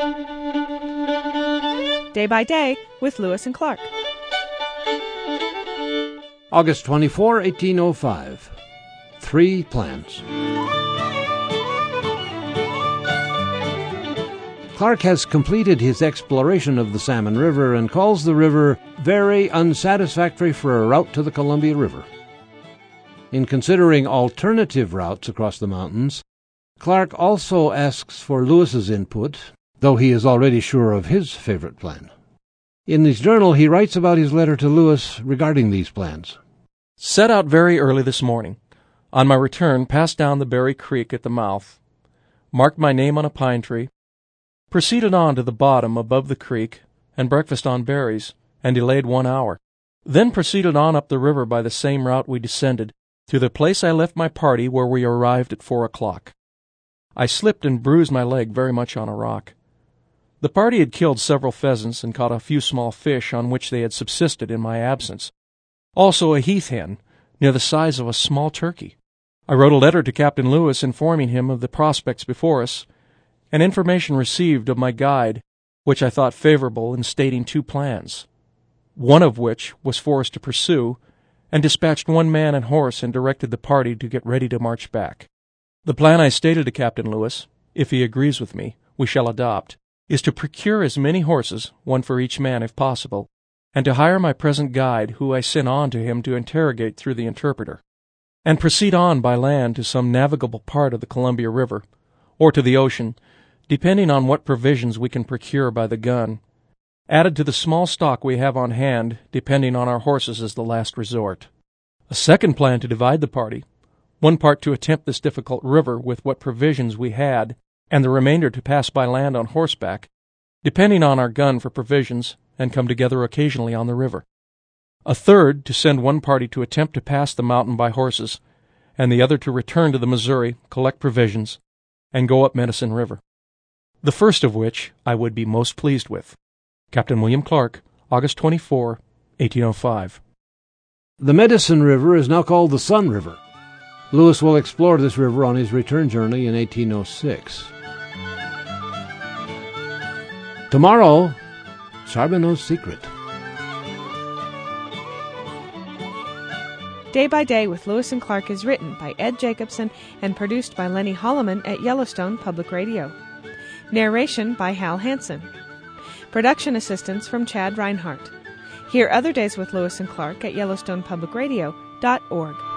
Day by Day with Lewis and Clark. August 24, 1805. 3 plans. Clark has completed his exploration of the Salmon River and calls the river very unsatisfactory for a route to the Columbia River. In considering alternative routes across the mountains, Clark also asks for Lewis's input, though he is already sure of his favorite plan. In his journal, he writes about his letter to Lewis regarding these plans. Set out very early this morning. On my return, passed down the Berry Creek at the mouth, marked my name on a pine tree, proceeded on to the bottom above the creek, and breakfast on berries, and delayed 1 hour. Then proceeded on up the river by the same route we descended, to the place I left my party where we arrived at 4 o'clock. I slipped and bruised my leg very much on a rock. The party had killed several pheasants and caught a few small fish on which they had subsisted in my absence. Also a heath hen, near the size of a small turkey. I wrote a letter to Captain Lewis informing him of the prospects before us, and information received of my guide, which I thought favorable in stating 2 plans, one of which was for us to pursue, and dispatched 1 man and horse and directed the party to get ready to march back. The plan I stated to Captain Lewis, if he agrees with me, we shall adopt, is to procure as many horses, 1 for each man if possible, and to hire my present guide, who I sent on to him to interrogate through the interpreter, and proceed on by land to some navigable part of the Columbia River, or to the ocean, depending on what provisions we can procure by the gun, added to the small stock we have on hand, depending on our horses as the last resort. A second plan to divide the party, 1 part to attempt this difficult river with what provisions we had, and the remainder to pass by land on horseback, depending on our gun for provisions, and come together occasionally on the river. A third to send 1 party to attempt to pass the mountain by horses, and the other to return to the Missouri, collect provisions, and go up Medicine River. The first of which I would be most pleased with. Captain William Clark, August 24, 1805. The Medicine River is now called the Sun River. Lewis will explore this river on his return journey in 1806. Tomorrow, Charbonneau's Secret. Day by Day with Lewis and Clark is written by Ed Jacobson and produced by Lenny Holloman at Yellowstone Public Radio. Narration by Hal Hansen. Production assistance from Chad Reinhardt. Hear other days with Lewis and Clark at YellowstonePublicRadio.org.